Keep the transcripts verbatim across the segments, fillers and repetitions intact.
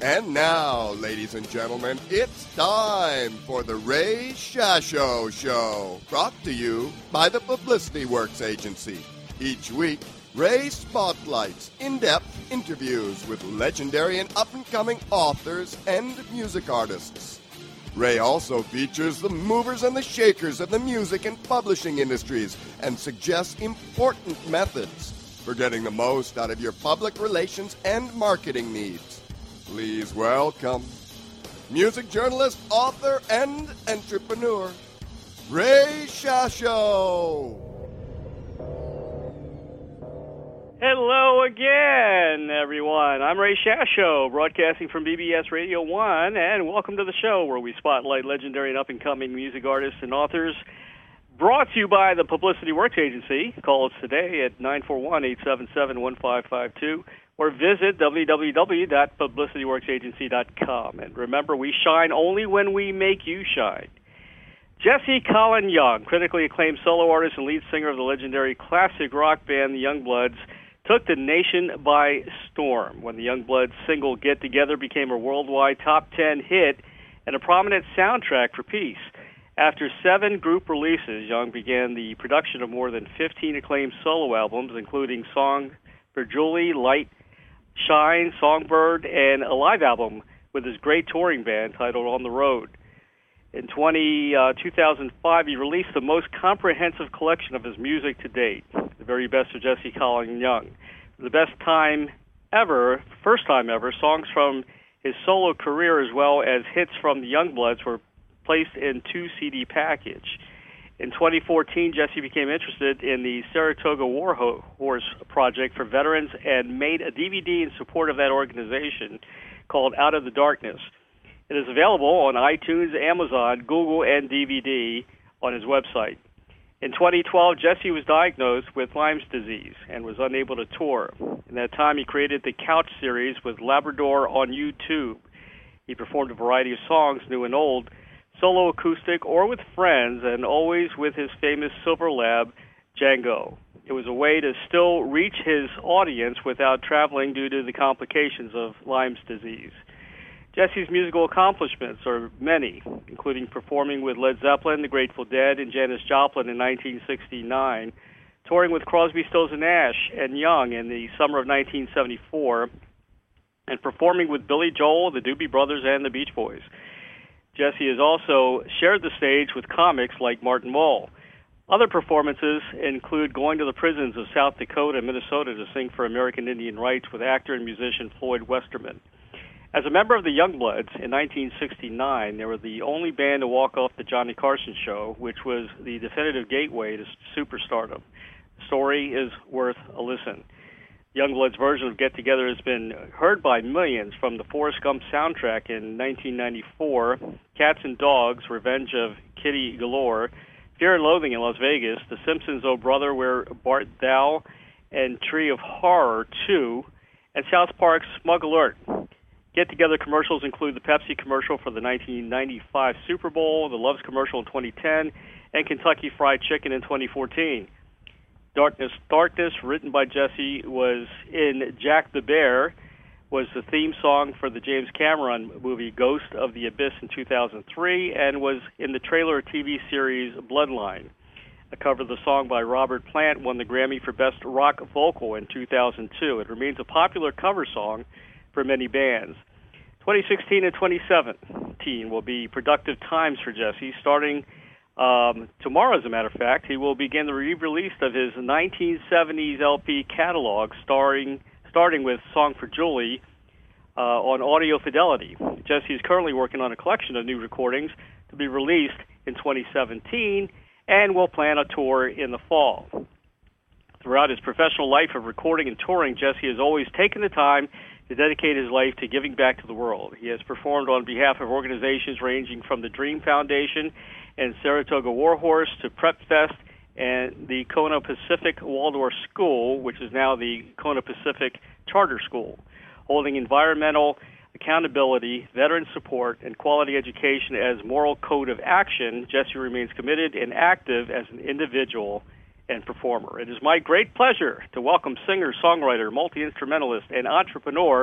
And now, ladies and gentlemen, it's time for the Ray Shasho Show, brought to you by the Publicity Works Agency. Each week, Ray spotlights in-depth interviews with legendary and up-and-coming authors and music artists. Ray also features the movers and the shakers of the music and publishing industries and suggests important methods for getting the most out of your public relations and marketing needs. Please welcome music journalist, author, and entrepreneur, Ray Shasho. Hello again, everyone. I'm Ray Shasho, broadcasting from B B S Radio one, and welcome to the show where we spotlight legendary and up-and-coming music artists and authors. Brought to you by the Publicity Works Agency. Call us today at nine four one, eight seven seven, one five five two or visit w w w dot publicity works agency dot com. And remember, we shine only when we make you shine. Jesse Colin Young, critically acclaimed solo artist and lead singer of the legendary classic rock band The Youngbloods, took the nation by storm when the Youngbloods single Get Together became a worldwide top ten hit and a prominent soundtrack for peace. After seven group releases, Young began the production of more than fifteen acclaimed solo albums, including Song for Julie, Light, Shine, Songbird, and a live album with his great touring band titled On the Road. In twenty, uh, two thousand five, he released the most comprehensive collection of his music to date, The Very Best of Jesse Colin Young. The best time ever, first time ever, songs from his solo career as well as hits from the Youngbloods were placed in two C D package. In twenty fourteen, Jesse became interested in the Saratoga War Horse Project for veterans and made a D V D in support of that organization called Out of the Darkness. It is available on iTunes, Amazon, Google, and D V D on his website. In twenty twelve, Jesse was diagnosed with Lyme's disease and was unable to tour. In that time, he created the Couch series with Labrador on YouTube. He performed a variety of songs, new and old, solo acoustic or with friends, and always with his famous Silver Lab, Django. It was a way to still reach his audience without traveling due to the complications of Lyme's disease. Jesse's musical accomplishments are many, including performing with Led Zeppelin, The Grateful Dead, and Janis Joplin in nineteen sixty-nine, touring with Crosby, Stills and Nash and Young in the summer of nineteen seventy-four, and performing with Billy Joel, the Doobie Brothers, and the Beach Boys. Jesse has also shared the stage with comics like Martin Mull. Other performances include going to the prisons of South Dakota and Minnesota to sing for American Indian rights with actor and musician Floyd Westerman. As a member of the Youngbloods in nineteen sixty-nine, they were the only band to walk off the Johnny Carson show, which was the definitive gateway to superstardom. The story is worth a listen. Youngblood's version of Get Together has been heard by millions, from the Forrest Gump soundtrack in nineteen ninety-four, Cats and Dogs, Revenge of Kitty Galore, Fear and Loathing in Las Vegas, The Simpsons' Oh Brother, Where Bart Thou, and Tree of Horror two, and South Park's Smug Alert. Get Together commercials include the Pepsi commercial for the nineteen ninety-five Super Bowl, the Love's commercial in twenty ten, and Kentucky Fried Chicken in twenty fourteen. Darkness, Darkness, written by Jesse, was in Jack the Bear, was the theme song for the James Cameron movie Ghost of the Abyss in two thousand three, and was in the trailer T V series Bloodline. A cover of the song by Robert Plant won the Grammy for Best Rock Vocal in two thousand two. It remains a popular cover song for many bands. twenty sixteen and twenty seventeen will be productive times for Jesse. Starting um, tomorrow, as a matter of fact, he will begin the re-release of his nineteen seventies L P catalog, starring, starting with Song for Julie uh, on Audio Fidelity. Jesse is currently working on a collection of new recordings to be released in twenty seventeen and will plan a tour in the fall. Throughout his professional life of recording and touring, Jesse has always taken the time to dedicate his life to giving back to the world. He has performed on behalf of organizations ranging from the Dream Foundation and Saratoga Warhorse to Prep Fest and the Kona Pacific Waldorf School, which is now the Kona Pacific Charter School, holding environmental accountability, veteran support, and quality education as moral code of action. Jesse remains committed and active as an individual and performer. It is my great pleasure to welcome singer, songwriter, multi-instrumentalist, and entrepreneur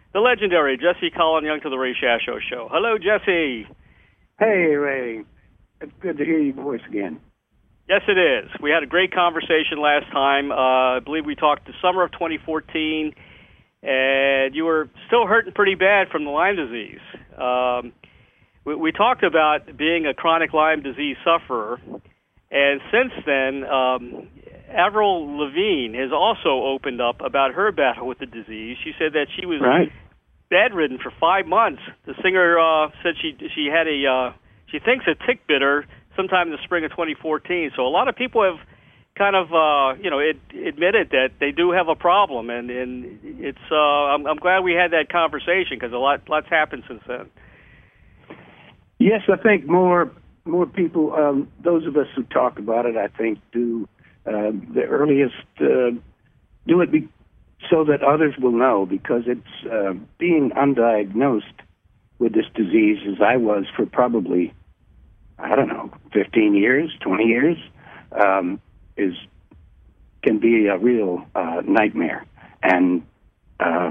the legendary Jesse Colin Young to the Ray Shasho Show. Hello, Jesse. Hey, Ray. It's good to hear your voice again. Yes, it is. We had a great conversation last time. Uh, I believe we talked the summer of twenty fourteen, and you were still hurting pretty bad from the Lyme disease. Um, we, we talked about being a chronic Lyme disease sufferer, and since then, um, Avril Lavigne has also opened up about her battle with the disease. She said that she was right. bedridden for five months. The singer uh, said she she had a uh, she thinks a tick bit her sometime in the spring of twenty fourteen. So a lot of people have kind of uh, you know it, admitted that they do have a problem, and and it's uh, I'm, I'm glad we had that conversation because a lot lots happened since then. Yes, I think more more people, um, those of us who talk about it, I think do uh, the earliest uh, do it be, so that others will know, because it's uh, being undiagnosed with this disease, as I was for probably, I don't know, fifteen years, twenty years, um, is can be a real uh, nightmare. And uh,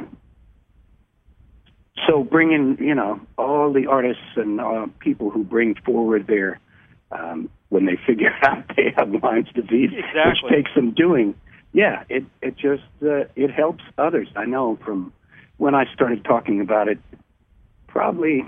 so bringing, you know, all the artists and uh, people who bring forward their, um, when they figure out they have Lyme's disease, exactly. which takes some doing, yeah, it, it just, uh, it helps others. I know from when I started talking about it, probably,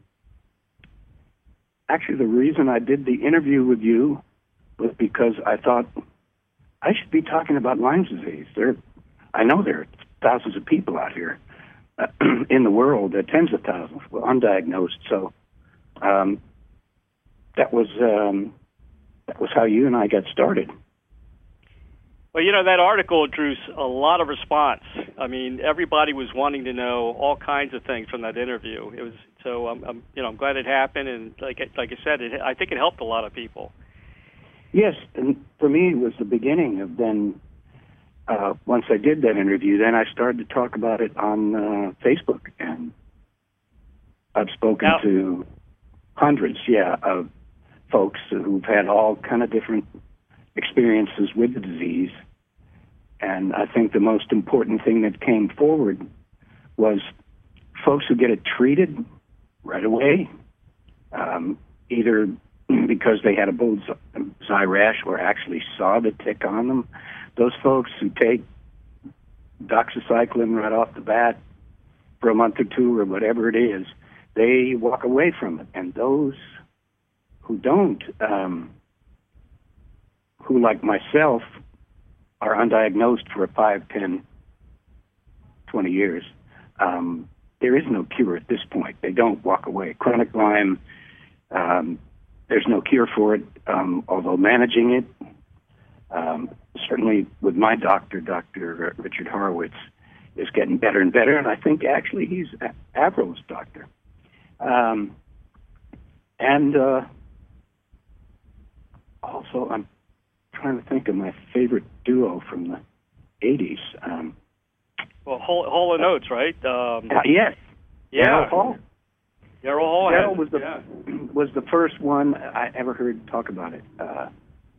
actually the reason I did the interview with you was because I thought I should be talking about Lyme's disease. There, I know there are thousands of people out here uh, in the world, uh, tens of thousands, well, undiagnosed. So um, that was um, that was how you and I got started. Well, you know, that article drew a lot of response. I mean, everybody was wanting to know all kinds of things from that interview. It was so, I'm, I'm you know, I'm glad it happened, and like like I said, it, I think it helped a lot of people. Yes, and for me, it was the beginning of then. Uh, once I did that interview, then I started to talk about it on uh, Facebook, and I've spoken now, to hundreds, yeah, of folks who've had all kind of different experiences with the disease. And I think the most important thing that came forward was folks who get it treated right away, um, either because they had a bullseye rash or actually saw the tick on them. Those folks who take doxycycline right off the bat for a month or two or whatever it is, they walk away from it. And those who don't, um, who, like myself, are undiagnosed for five, ten, twenty years, um, there is no cure at this point. They don't walk away. Chronic Lyme, um, there's no cure for it, um, although managing it, um, certainly with my doctor, Doctor Richard Horowitz, is getting better and better, and I think actually he's Avril's doctor. Um, and uh, also, I'm trying to think of my favorite duo from the eighties. Um, well, Hall, Hall and Oates, right? Um, uh, yes. Yeah. Daryl Hall. Daryl Hall Daryl was the yeah. was the first one I ever heard talk about it. Uh,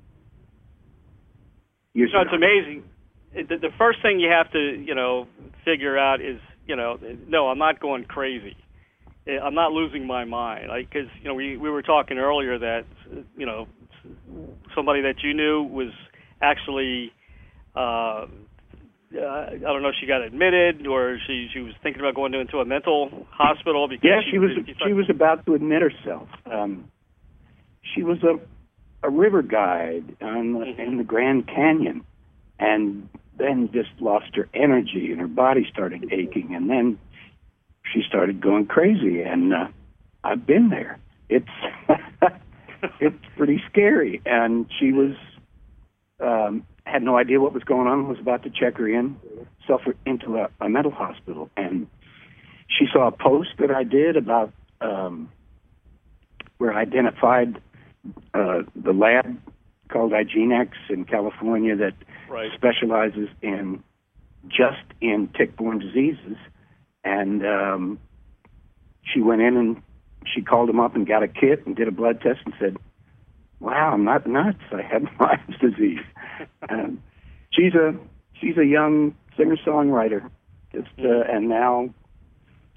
you know, it's amazing. The, the first thing you have to, you know, figure out is, you know, no, I'm not going crazy. I'm not losing my mind. Like, because, you know, we, we were talking earlier that, you know, somebody that you knew was actually, uh, uh, I don't know if she got admitted or she she was thinking about going into a mental hospital. Because yeah, she, she was she, she was about to admit herself. Um, she was a a river guide on the, mm-hmm. in the Grand Canyon, and then just lost her energy and her body started aching, and then she started going crazy. And uh, I've been there. It's it's pretty scary. And she was um, had no idea what was going on. Was about to check her in, suffered into a, a mental hospital, and she saw a post that I did about um, where I identified uh, the lab called IGeneX in California that right. specializes in just in tick-borne diseases. And um, she went in and she called him up and got a kit and did a blood test and said, "Wow, I'm not nuts. I have Lyme's disease." And she's a she's a young singer-songwriter, just uh, and now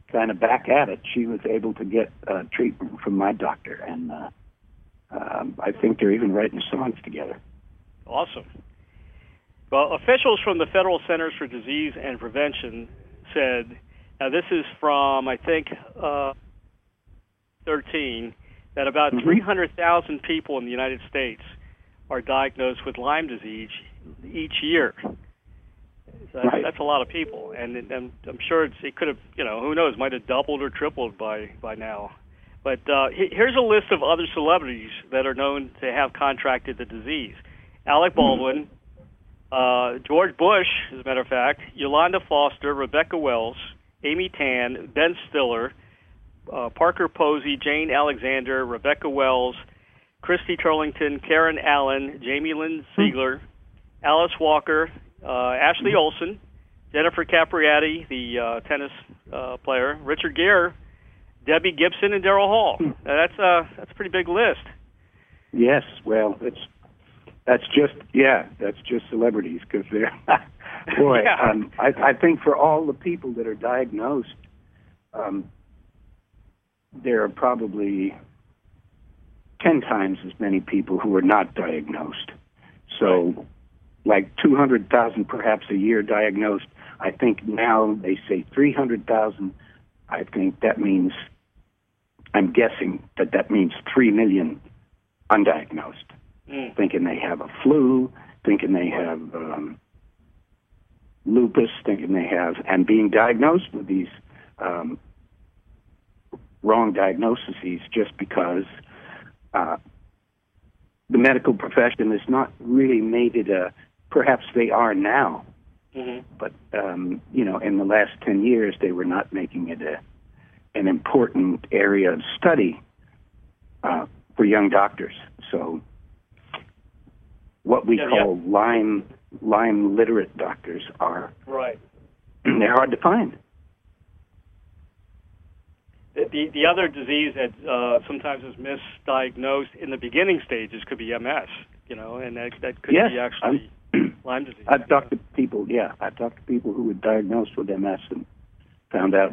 kind of back at it, she was able to get uh, treatment from my doctor, and uh, um, I think they're even writing songs together. Awesome. Well, officials from the Federal Centers for Disease and Prevention said, now this is from, I think, uh, thirteen, that about mm-hmm. three hundred thousand people in the United States are diagnosed with Lyme disease each year. So that's, right. that's a lot of people, and, and I'm sure it's, it could have, you know, who knows, might have doubled or tripled by, by now. But uh, here's a list of other celebrities that are known to have contracted the disease. Alec Baldwin, uh, George Bush, as a matter of fact, Yolanda Foster, Rebecca Wells, Amy Tan, Ben Stiller, uh, Parker Posey, Jane Alexander, Rebecca Wells, Christy Turlington, Karen Allen, Jamie Lynn Sigler, Alice Walker, uh, Ashley Olsen, Jennifer Capriati, the uh, tennis uh, player, Richard Gere, Debbie Gibson, and Daryl Hall. Now, that's a that's a pretty big list. Yes, well, it's that's just yeah, that's just celebrities because they're boy. yeah. um, I, I think for all the people that are diagnosed, um, there are probably ten times as many people who are not diagnosed. So, right. like two hundred thousand perhaps a year diagnosed. I think now they say three hundred thousand. I think that means, I'm guessing that that means three million undiagnosed, mm. thinking they have a flu, thinking they have um, lupus, thinking they have, and being diagnosed with these um, wrong diagnoses just because uh, the medical profession has not really made it a, perhaps they are now, mm-hmm. but, um, you know, in the last ten years, they were not making it a, an important area of study uh, for young doctors. So what we yeah, call yeah. Lyme, Lyme literate doctors are, right. they're hard to find. The, the other disease that uh, sometimes is misdiagnosed in the beginning stages could be M S, you know, and that, that could yes, be actually I'm, Lyme disease. I've talked to people, yeah, I've talked to people who were diagnosed with M S and found out,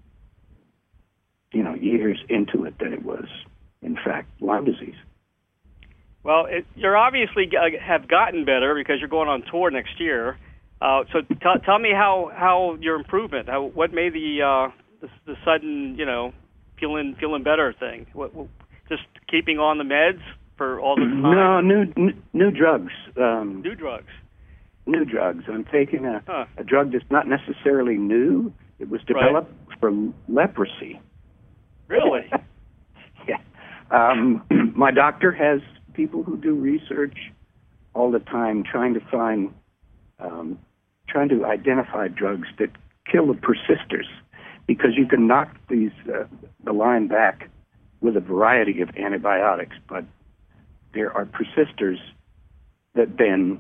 you know, years into it that it was, in fact, Lyme disease. Well, it, you're obviously uh, have gotten better because you're going on tour next year. Uh, so t- tell me how, how your improvement, how, what made the, uh, the the sudden, you know, feeling feeling better thing? What, what, just keeping on the meds for all the time? No, new n- new drugs. Um, new drugs. New drugs. I'm taking a, huh. a drug that's not necessarily new. It was developed right. for leprosy. Really? yeah. Um, my doctor has people who do research all the time trying to find, um, trying to identify drugs that kill the persisters, because you can knock these uh, the Lyme back with a variety of antibiotics, but there are persisters that then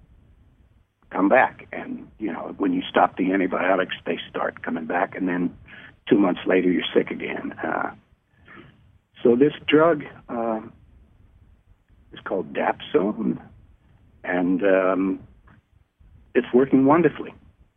come back, and you know when you stop the antibiotics, they start coming back, and then two months later you're sick again. Uh, so this drug uh, is called Dapsone, and um, it's working wonderfully.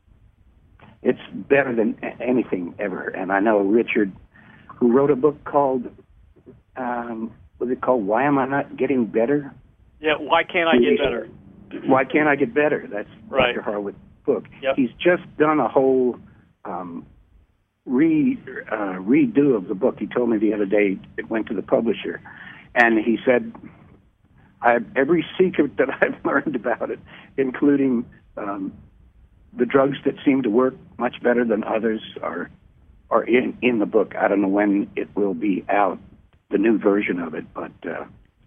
It's better than anything ever. And I know Richard, who wrote a book called, um, what was it called? Why Am I Not Getting Better? Yeah, Why Can't I Get Better? Why Can't I Get Better? That's right. Doctor Harwood's book. Yep. He's just done a whole um, re uh, redo of the book. He told me the other day it went to the publisher, and he said, I have every secret that I've learned about it, including um, the drugs that seem to work much better than others are are in, in the book. I don't know when it will be out, the new version of it, but uh,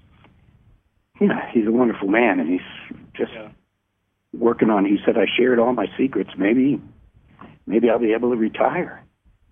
you know, he's a wonderful man, and he's just yeah. working on. He said, I shared all my secrets. Maybe, maybe I'll be able to retire.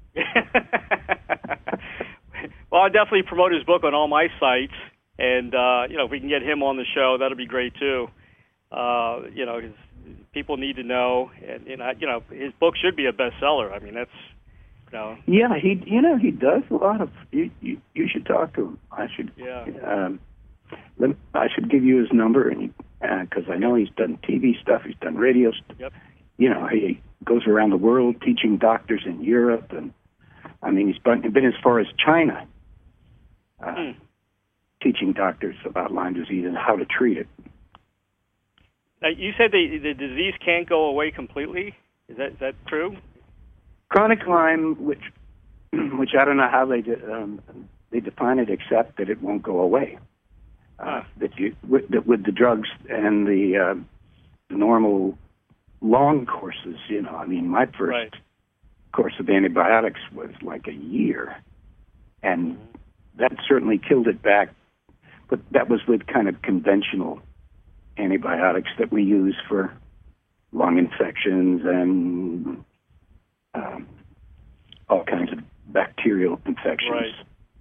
Well, I'll definitely promote his book on all my sites, and uh, you know, if we can get him on the show, that'll be great too. Uh, you know, his, people need to know, and you know, you know, his book should be a bestseller. I mean, that's, you know. Yeah, he, you know, he does a lot of. You, you, you should talk to him. I should. Yeah. Um, let, I should give you his number, and because uh, I know he's done T V stuff, he's done radio stuff. Yep. You know, he goes around the world teaching doctors in Europe, and I mean, he's been, been as far as China, uh, Hmm. teaching doctors about Lyme disease and how to treat it. Now, you said the the disease can't go away completely. Is that is that true? Chronic Lyme, which which I don't know how they de- um, they define it, except that it won't go away. Uh, Huh. That you with the, with the drugs and the, uh, the normal long courses, you know. I mean, my first Right. course of antibiotics was like a year, and that certainly killed it back. But that was with kind of conventional antibiotics that we use for lung infections and um, all kinds of bacterial infections. Right.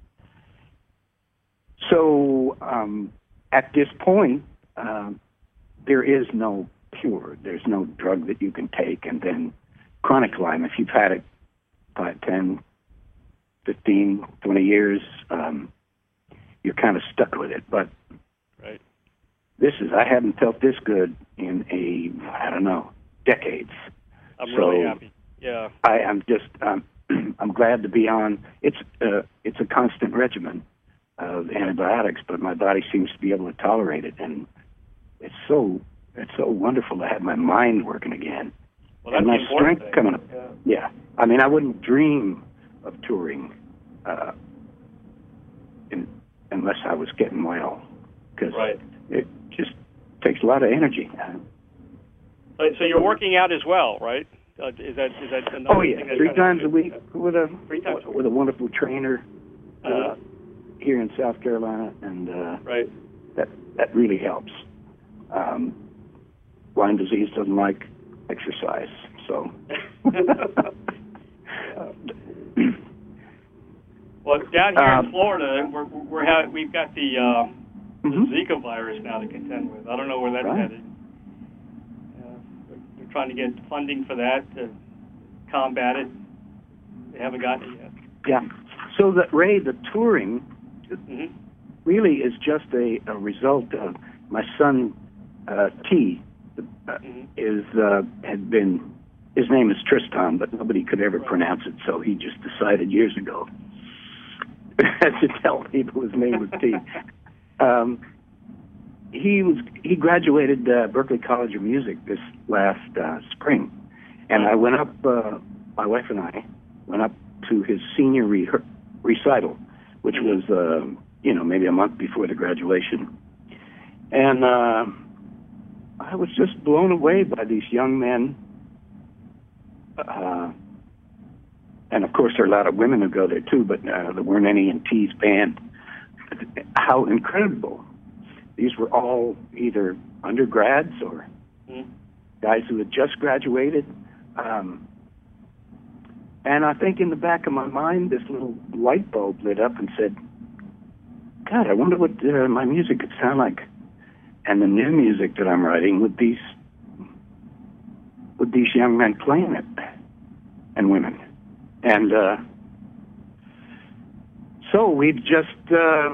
So um, at this point, um, there is no cure. There's no drug that you can take. And then chronic Lyme, if you've had it five, ten, fifteen, twenty years, um, you're kind of stuck with it. But Right. this is, I haven't felt this good in a, I don't know, decades. I'm So- really happy. Yeah. I am just, um, I'm glad to be on. It's uh, it's a constant regimen of antibiotics, but my body seems to be able to tolerate it, and it's so it's so wonderful to have my mind working again, Well, that's and my the important strength thing. coming up. Yeah. Yeah, I mean, I wouldn't dream of touring uh, in, unless I was getting well, because Right. it just takes a lot of energy. So, so you're working out as well, right? Uh, is that is that another Oh yeah, thing that three kind of- times a week with a Three times a with a wonderful trainer uh, Uh-huh. here in South Carolina, and uh, Right. that that really helps. Um, Lyme disease doesn't like exercise, so. Well, down here Um, in Florida, we're we're ha- we've got the, uh, the Mhm. Zika virus now to contend with. I don't know where that's Right. headed. Uh, we're, we're trying to get funding for that to combat it. They haven't gotten it yet. Yeah. So that Ray, the touring hmm really is just a, a result of my son uh, T. Uh, Mhm. is uh, had been his name is Tristan, but nobody could ever pronounce it, so he just decided years ago to tell people his name was T. Um, he was he graduated uh, Berklee College of Music this last uh, spring, and I went up. Uh, my wife and I went up to his senior re- recital, which was uh, you know maybe a month before the graduation, and uh, I was just blown away by these young men. Uh, and of course, there are a lot of women who go there too, but uh, there weren't any in T's band. How incredible! These were all either undergrads or Mm-hmm. guys who had just graduated. Um, and I think in the back of my mind, this little light bulb lit up and said, God, I wonder what uh, my music could sound like. And the new music that I'm writing with these with these young men playing it, and women. And uh, so we've just, uh,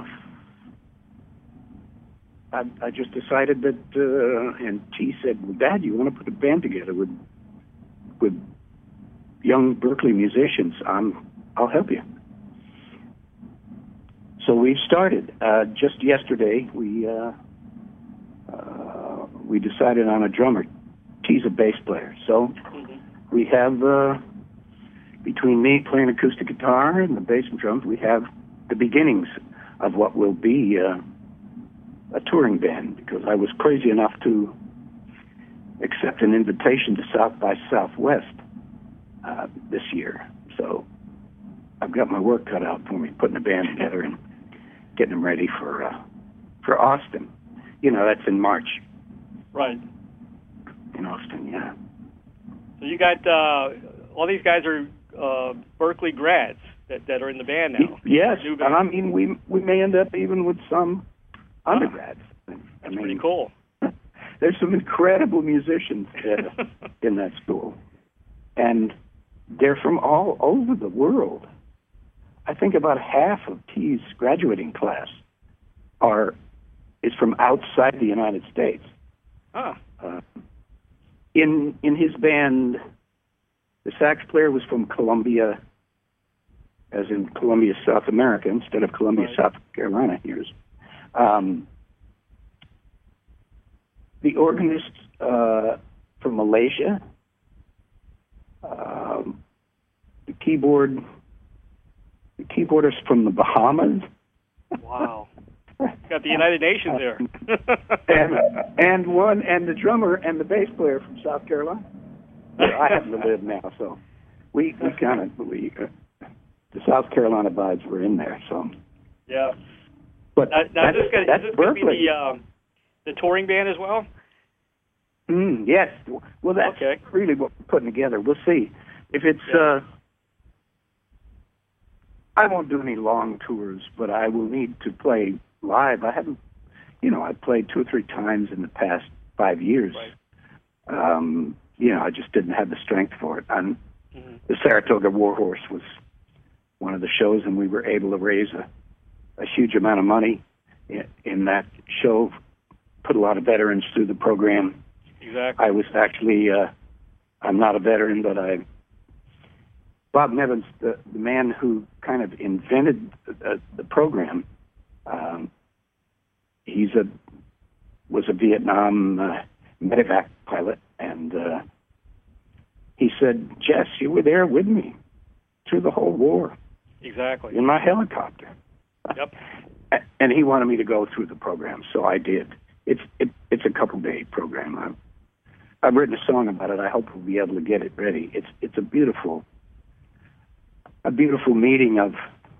I, I just decided that, uh, and T said, well, Dad, you want to put a band together with with young Berklee musicians? I'm, I'll help you. So we've started. Uh, just yesterday, we uh, uh, we decided on a drummer. T's a bass player, so Mm-hmm. we have uh, between me playing acoustic guitar and the bass and drums, we have the beginnings of what will be uh, a touring band. Because I was crazy enough to accept an invitation to South by Southwest uh, this year, so I've got my work cut out for me, putting a band together and getting them ready for uh, for Austin. You know, that's in March Right. in Austin. Yeah. So you got uh, all these guys are uh, Berklee grads that, that are in the band now. Yes, New and band. I mean we we may end up even with some undergrads. I That's mean, pretty cool. There's some incredible musicians uh, in that school, and they're from all over the world. I think about half of T's graduating class are is from outside the United States. Huh. Uh, in in his band, the sax player was from Colombia. as in Columbia, South America, instead of Columbia, Right. South Carolina years. Um, the organist uh, from Malaysia, um, the keyboard, the keyboardist from the Bahamas. Wow. Got the United Nations there. and and one and the drummer and the bass player from South Carolina, where I happen to live now. So we we kind of we uh, the South Carolina vibes were in there. So Yeah. but Now, now that's, is this gonna, that's is this going to be Berkeley. the, um, the touring band as well? Mm, yes. Well, that's Okay. really what we're putting together. We'll see if it's. Yeah. Uh, I won't do any long tours, but I will need to play live. I haven't, you know, I played two or three times in the past five years. Right. Um, you know, I just didn't have the strength for it. And Mhm. the Saratoga Warhorse was one of the shows, and we were able to raise a, a huge amount of money in, in that show. Put a lot of veterans through the program. Exactly. I was actually, uh, I'm not a veteran, but I, Bob Nevins, the, the man who kind of invented the, the program, um, he's a, was a Vietnam uh, medevac pilot, and uh, he said, Jess, you were there with me through the whole war Exactly. in my helicopter. Yep. And he wanted me to go through the program, so I did. It's it, it's a couple day program. I've, I've written a song about it. I hope we'll be able to get it ready. It's it's a beautiful a beautiful meeting of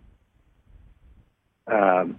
um,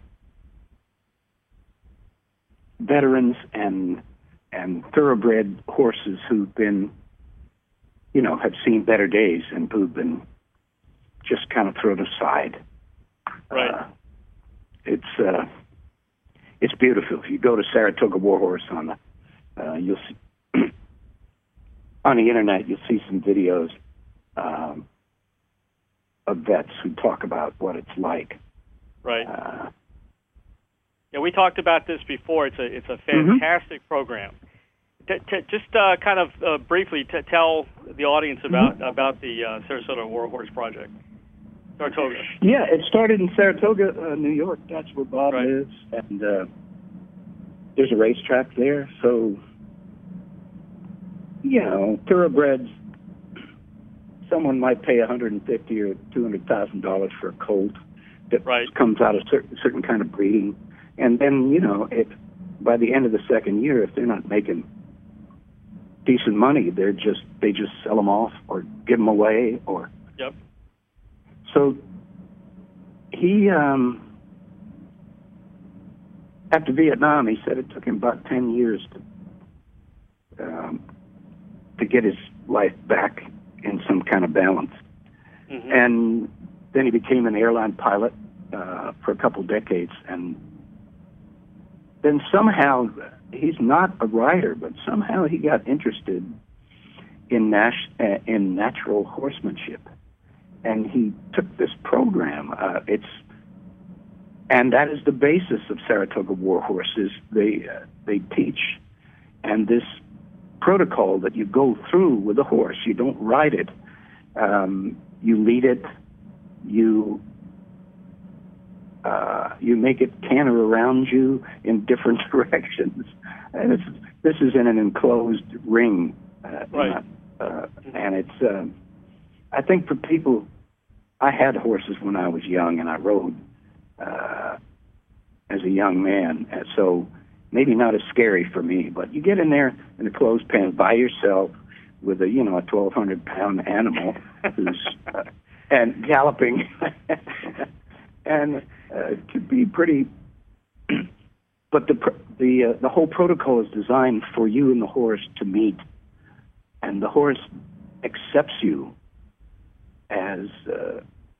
veterans and and thoroughbred horses who've been, you know, have seen better days and who've been just kind of thrown aside. Right. Uh, it's uh, it's beautiful. If you go to Saratoga Warhorse on the, uh, you'll see on the internet, you'll see some videos um, of vets who talk about what it's like. Right. Uh, Yeah, we talked about this before. It's a it's a fantastic mm-hmm. program. T- t- just uh, kind of uh, briefly t- tell the audience about mm-hmm. about the uh, Sarasota Warhorse Project. Saratoga. Yeah, it started in Saratoga, uh, New York. That's where Bob right. lives, and uh, there's a racetrack there. So, you know, thoroughbreds. Someone might pay one hundred and fifty or two hundred thousand dollars for a colt that right. comes out of certain certain kind of breeding, and then you know, if by the end of the second year, if they're not making decent money, they're just they just sell them off or give them away or. Yep. So he, um, after Vietnam, he said it took him about ten years to um, to get his life back in some kind of balance. Mm-hmm. And then he became an airline pilot uh, for a couple decades. And then somehow, he's not a writer, but somehow he got interested in, nas- uh, in natural horsemanship. And he took this program. Uh, it's and that is the basis of Saratoga Warhorses. They uh, they teach, and this protocol that you go through with a horse. You don't ride it. Um, you lead it. You uh, you make it canter around you in different directions. And it's, this is in an enclosed ring, uh, right? Uh, and it's. Uh, I think for people. I had horses when I was young, and I rode uh, as a young man, and so maybe not as scary for me. But you get in there in a closed pen by yourself with a you know a twelve hundred pound animal who's uh, and galloping, and uh, it could be pretty. But the the uh, the whole protocol is designed for you and the horse to meet, and the horse accepts you as uh,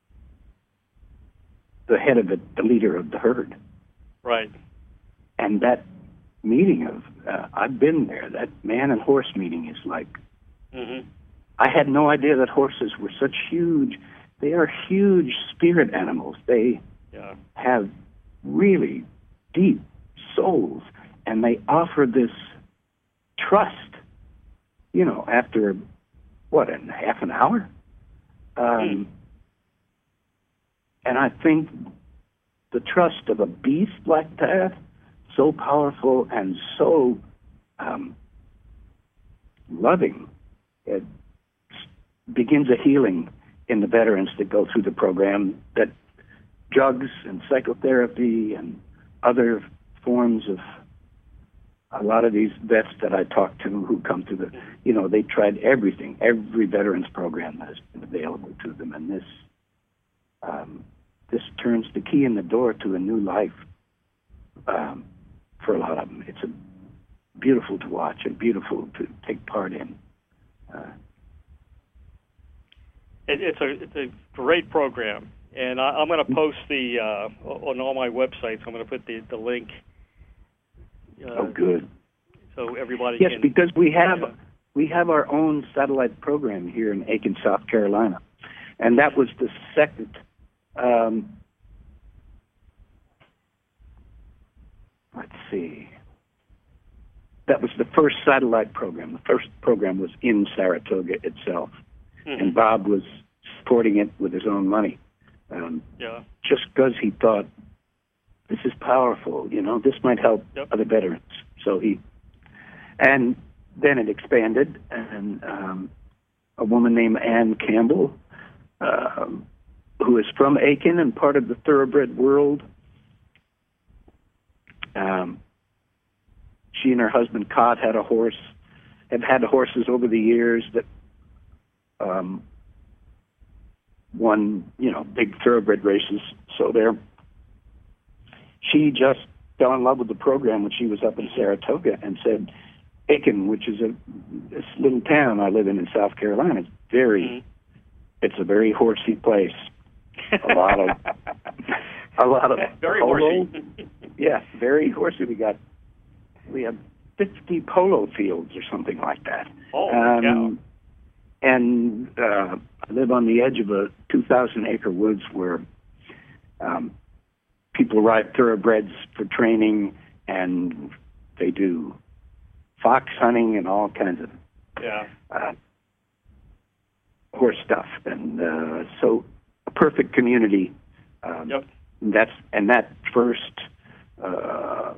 the head of it, the leader of the herd. Right. And that meeting of, uh, I've been there, that man and horse meeting is like, mm-hmm. I had no idea that horses were such huge, they are huge spirit animals. They yeah. have really deep souls, and they offer this trust, you know, after, what, in half an hour? Um, and I think the trust of a beast like that, so powerful and so um, loving, it begins a healing in the veterans that go through the program, that drugs and psychotherapy and other forms of, a lot of these vets that I talk to who come to the, you know, they tried everything, every veterans program that has been available to them, and this um, this turns the key in the door to a new life um, for a lot of them. It's a beautiful to watch and beautiful to take part in. Uh, it, it's a it's a great program, and I, I'm going to post the uh, on all my websites. I'm going to put the the link. Uh, oh, good. So everybody. Yes, can, because we have yeah. we have our own satellite program here in Aiken, South Carolina, and that was the second. Um, let's see. That was the first satellite program. The first program was in Saratoga itself, mm-hmm. and Bob was supporting it with his own money. Um, yeah. Just because he thought, this is powerful, you know, this might help yep. other veterans. So he, and then it expanded, and um, a woman named Ann Campbell, um, who is from Aiken and part of the thoroughbred world, um, she and her husband, Cod, had a horse, have had horses over the years that um, won, you know, big thoroughbred races. So they're, she just fell in love with the program when she was up in Saratoga and said, Aiken, which is a this little town I live in in South Carolina, it's very, mm-hmm. it's a very horsey place. A lot of, a lot of very polo. horsey. Yeah, very horsey. We got, we have fifty polo fields or something like that. Oh, um, yeah. And uh, I live on the edge of a two thousand acre woods where um, people ride thoroughbreds for training, and they do fox hunting and all kinds of yeah. uh, horse stuff. And uh, so a perfect community. Um, yep. That's and that first uh,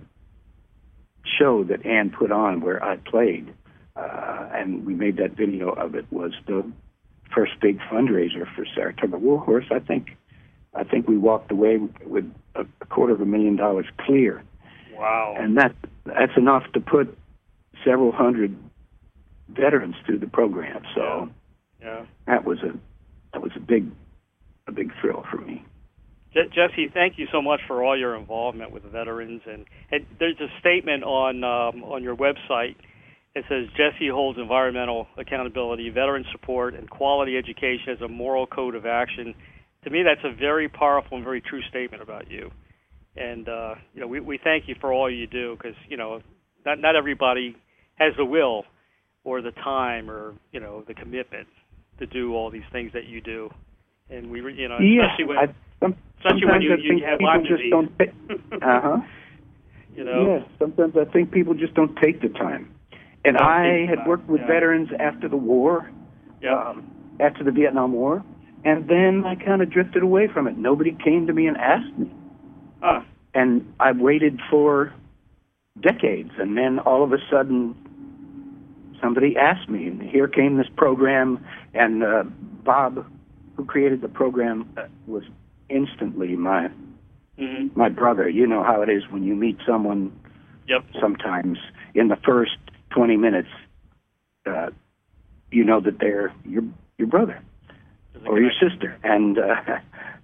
show that Ann put on where I played, uh, and we made that video of it, was the first big fundraiser for Saratoga Warhorse. I think I think we walked away with a, a quarter of a million dollars clear. Wow! And that that's enough to put several hundred veterans through the program. So yeah. yeah. that was a that was a big a big thrill for me. Jesse, thank you so much for all your involvement with the veterans. And, and there's a statement on um, on your website that says Jesse holds environmental accountability, veteran support, and quality education as a moral code of action. To me, that's a very powerful and very true statement about you. And uh, you know, we, we thank you for all you do, because you know, not not everybody has the will or the time or you know the commitment to do all these things that you do. And we, you know, especially yeah, when. I, some, Especially when you, I think you have people Lyme just disease. don't take, uh-huh. You know? Yeah, sometimes I think people just don't take the time. And Don't I had time. worked with yeah. veterans after the war, yep. um, after the Vietnam War, and then I kind of drifted away from it. Nobody came to me and asked me. Ah. And I waited for decades, and then all of a sudden somebody asked me, and here came this program, and uh, Bob, who created the program, uh, was instantly my mm-hmm. my brother. You know how it is when you meet someone. Yep. Sometimes in the first twenty minutes, uh, you know that they're your your brother or your sister. And uh,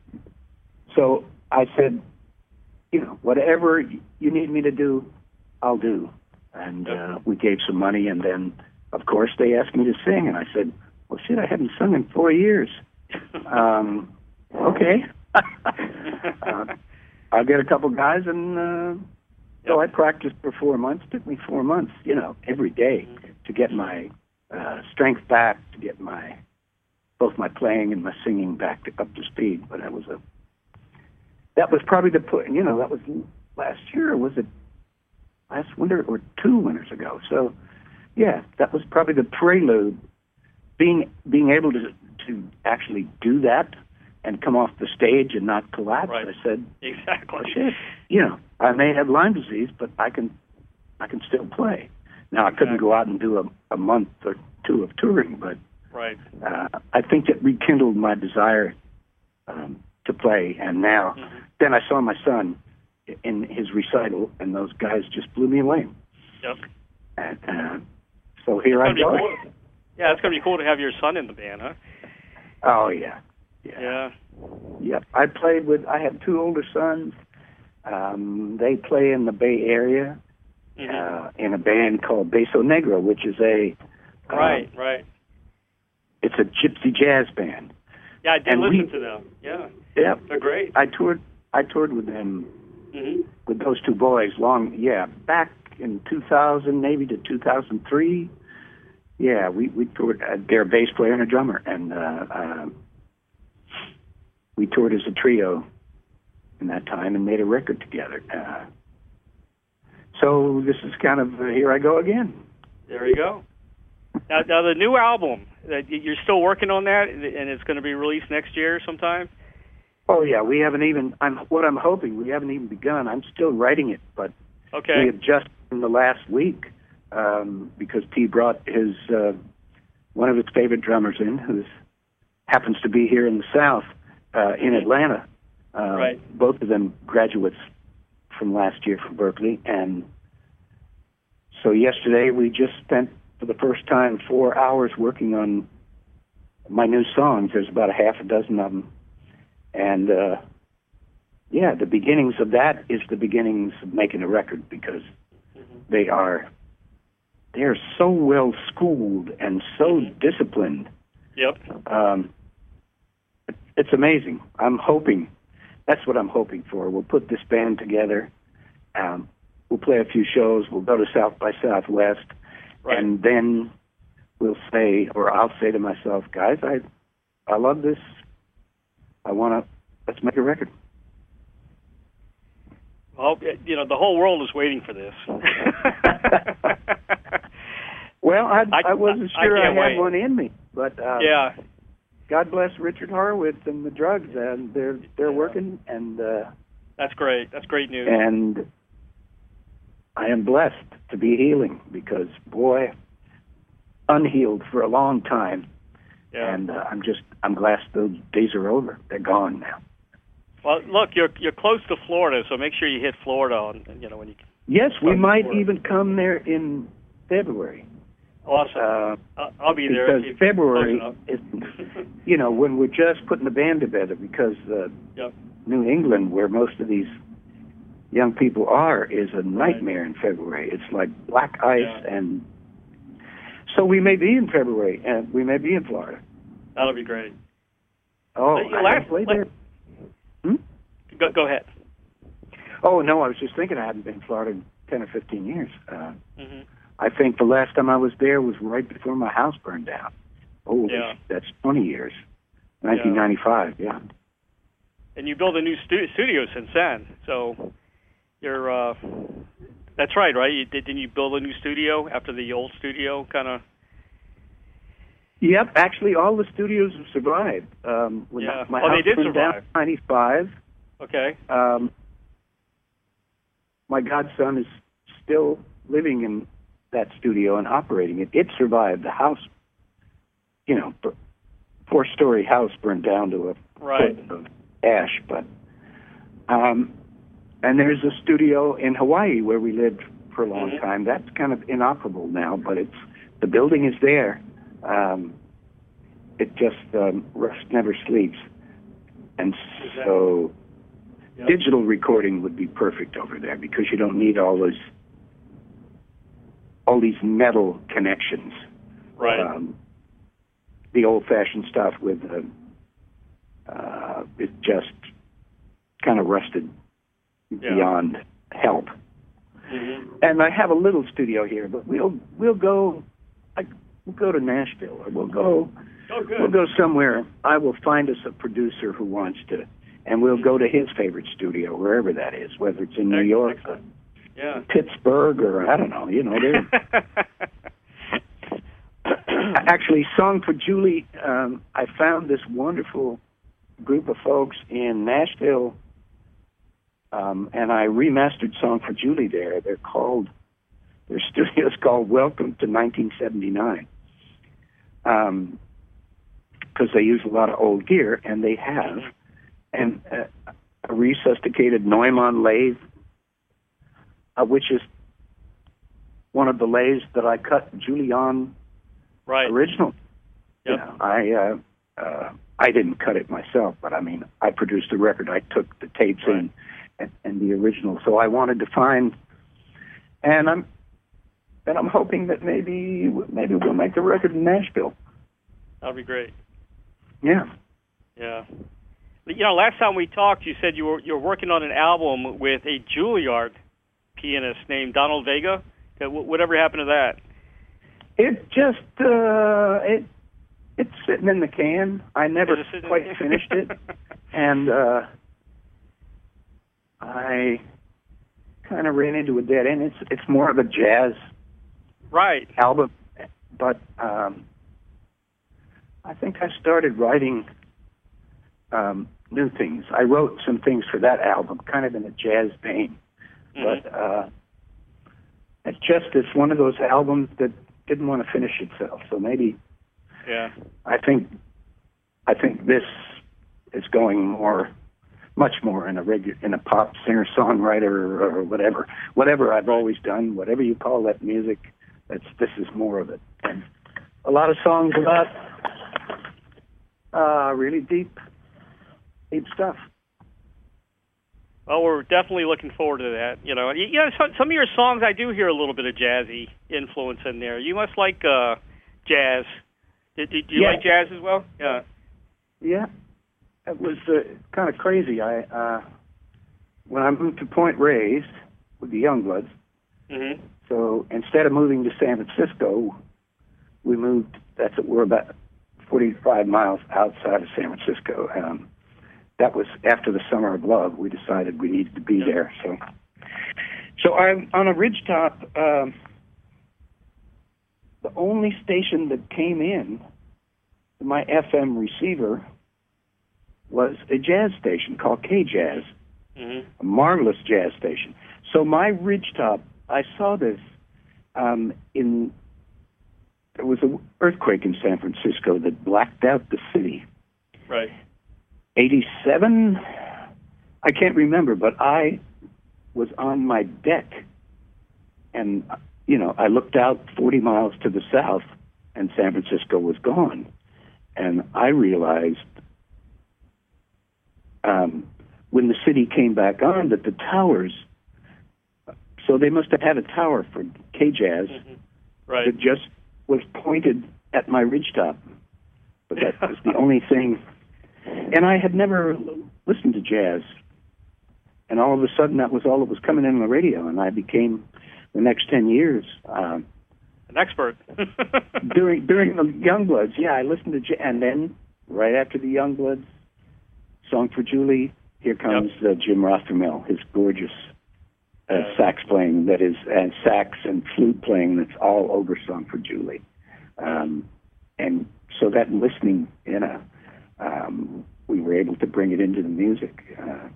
so I said, you know, whatever you need me to do, I'll do. And yep. uh, we gave some money, and then of course they asked me to sing, and I said, well, shit, I haven't sung in four years. um, okay. uh, I'll get a couple guys, and uh, so I practiced for four months. It took me four months, you know, every day to get my uh, strength back, to get my both my playing and my singing back to, up to speed. But that was a that was probably the put. You know, that was last year, or was it last winter, or two winters ago? So, yeah, that was probably the prelude. Being being able to to actually do that and come off the stage and not collapse. Right. I said, exactly. oh, shit. You know, I may have Lyme disease, but I can, I can still play. Now I couldn't Exactly. go out and do a, a month or two of touring, but Right. uh, I think it rekindled my desire um, to play. And now, Mm-hmm. then I saw my son in his recital, and those guys just blew me away. Yep. And, uh, so here It's I gonna be go. cool. Yeah, it's gonna be cool to have your son in the band, huh? Oh yeah, yeah, Yeah. yep. I played with. I have two older sons. Um, they play in the Bay Area Mhm. uh, in a band called Beso Negro, which is a uh, Right. Right. It's a gypsy jazz band. Yeah, I did and listen we- to them. Yeah. Yep. They're great. I toured. I toured with them hmm with those two boys long. Yeah, back in two thousand, maybe to two thousand three. Yeah, we we toured. Uh, they're a bass player and a drummer, and uh, uh, we toured as a trio in that time and made a record together. Uh, so this is kind of uh, here I go again. There you go. Now, now the new album, that y- you're still working on that, and it's going to be released next year sometime. Oh yeah, we haven't even. I'm what I'm hoping. We haven't even begun. I'm still writing it, but we Okay. have just in the last week um, because T brought his uh, one of his favorite drummers in, who happens to be here in the South uh, in Atlanta. Uh, Right. Both of them graduates from last year from Berkeley, and so yesterday we just spent for the first time four hours working on my new songs. There's about a half a dozen of them. And, uh, yeah, the beginnings of that is the beginnings of making a record because they are, they're so well schooled and so disciplined. Yep. Um, it's amazing. I'm hoping, that's what I'm hoping for. We'll put this band together. Um, we'll play a few shows. We'll go to South by Southwest. Right. And then we'll say, or I'll say to myself, guys, I, I love this. I want to, let's make a record. Well, you know, the whole world is waiting for this. Well, I, I- I, wasn't I sure I, can't had wait. one in me, but uh, Yeah. God bless Richard Horowitz and the drugs, and they're they're Yeah. working, and uh, That's great. That's great news. and I am blessed to be healing because, boy, unhealed for a long time, Yeah. and uh, I'm just I'm glad those days are over. They're gone now. Well, look, you're you're close to Florida, so make sure you hit Florida on, you know, when you. Yes, we From might Florida. even come there in February. Awesome. Uh, I'll, I'll be there. because if you- February close is, enough. you know, when we're just putting the band together, because uh, Yep. New England, where most of these young people are, is a nightmare in February. It's like black ice, Yeah. and so we may be in February, and we may be in Florida. That'll be great. Oh, Hey, I last- haven't played la- there. Hmm? Go, go ahead. Oh no, I was just thinking I hadn't been in Florida in ten or fifteen years. Uh, hmm I think the last time I was there was right before my house burned down. Oh, Yeah. that's twenty years. nineteen ninety-five, yeah. And you built a new stu- studio since then, so you're. Uh, that's right, right? You did, didn't you build a new studio after the old studio kind of? Yep, actually, all the studios have survived. Um, when Yeah. my Oh, they house did burned down survive. in ninety-five. Okay. Um, my godson is still living in that studio and operating it. It survived. The house, you know, b- four-story house burned down to a Right. foot of ash. But um, and there's a studio in Hawaii where we lived for a long Mhm. time. That's kind of inoperable now, but it's the building is there. Um, it just um, rust never sleeps, and so Yep. digital recording would be perfect over there because you don't need all those all these metal connections. Right. Um, the old-fashioned stuff with uh, uh, it just kind of rusted Yeah. beyond help. hmm And I have a little studio here, but we'll we'll go like we'll go to Nashville or we'll go Oh, good. we'll go somewhere. I will find us a producer who wants to, and we'll go to his favorite studio, wherever that is, whether it's in New Excellent. York, or Yeah. Pittsburgh, or I don't know. You know, they're actually Song for Julie. Um, I found this wonderful group of folks in Nashville, um, and I remastered Song for Julie there. They're called, their studio's called Welcome to nineteen seventy-nine, um, because they use a lot of old gear, and they have, and uh, a resuscitated Neumann lathe, uh, which is one of the lathes that I cut Julie on right. original. Yep. You know, I uh, uh, I didn't cut it myself, but I mean, I produced the record. I took the tapes right. in and, and the original. So I wanted to find, and I'm and I'm hoping that maybe maybe we'll make the record in Nashville. That'd be great. Yeah. Yeah. You know, last time we talked, you said you were you're working on an album with a Juilliard pianist named Donald Vega. Whatever happened to that? It just uh, it it's sitting in the can. I never quite finished it, and uh, I kind of ran into a dead end. It's it's more of a jazz right album, but um, I think I started writing um, new things. I wrote some things for that album, kind of in a jazz vein, mm-hmm. but uh, it's just it's one of those albums that didn't want to finish itself. So maybe, yeah, I think I think this is going more, much more in a regular in a pop singer songwriter or whatever, whatever I've always done, whatever you call that music. That's this is more of it, and a lot of songs about uh, really deep, deep stuff. Well, we're definitely looking forward to that. You know, you know, some, some of your songs I do hear a little bit of jazzy influence in there. You must like uh, jazz. Do, do, do you yeah. like jazz as well? Yeah. Yeah, it was uh, kind of crazy. I uh, when I moved to Point Reyes with the Youngbloods. Mm-hmm. So instead of moving to San Francisco, we moved. That's we're about forty-five miles outside of San Francisco. Um, that was after the Summer of Love. We decided we needed to be yep. there. So, so I'm on a ridgetop. Um, the only station that came in to my F M receiver was a jazz station called K-Jazz, mm-hmm. a marvelous jazz station. So my ridgetop, I saw this um, in. There was an earthquake in San Francisco that blacked out the city. Right. eighty-seven, I can't remember, but I was on my deck, and, you know, I looked out forty miles to the south, and San Francisco was gone. And I realized um, when the city came back on that the towers, so they must have had a tower for K-Jazz mm-hmm. right. that just was pointed at my ridgetop. But that was the only thing. And I had never listened to jazz. And all of a sudden, that was all that was coming in on the radio. And I became, the next ten years... Um, An expert. during during the Youngbloods, yeah, I listened to jazz. And then, right after the Youngbloods, Song for Julie, here comes yep. uh, Jim Rothermel, his gorgeous uh, yeah. sax playing, that is, and sax and flute playing that's all over Song for Julie. Um, and so that listening, you know, um, we were able to bring it into the music. Uh,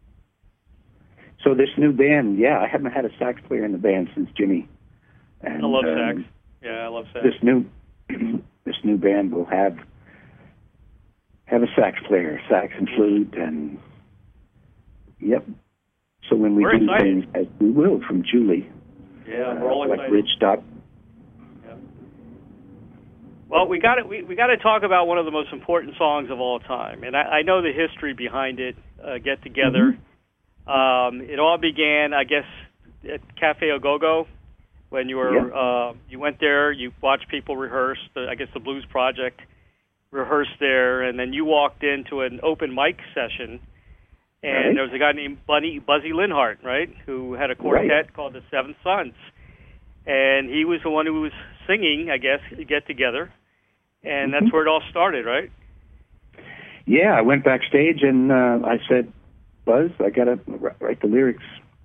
so this new band, yeah, I haven't had a sax player in the band since Jimmy. And, I love um, sax. Yeah, I love sax. This new this new band will have have a sax player, sax and flute, and yep. So when we we're do excited. things, as we will from Julie, yeah, uh, we're all like excited. Rich Stop. Yeah. Well, we got to we, we got to talk about one of the most important songs of all time, and I, I know the history behind it. Uh, Get Together. Mm-hmm. Um, it all began, I guess, at Cafe Ogogo. When you were, yeah. uh, you went there, you watched people rehearse, the, I guess the Blues Project rehearsed there, and then you walked into an open mic session, and right. there was a guy named Bunny, Buzzy Linhart, right, who had a quartet right. called the Seventh Sons, and he was the one who was singing, I guess, Get Together, and mm-hmm. that's where it all started, right? Yeah, I went backstage and uh, I said, Buzz, I got to write the lyrics.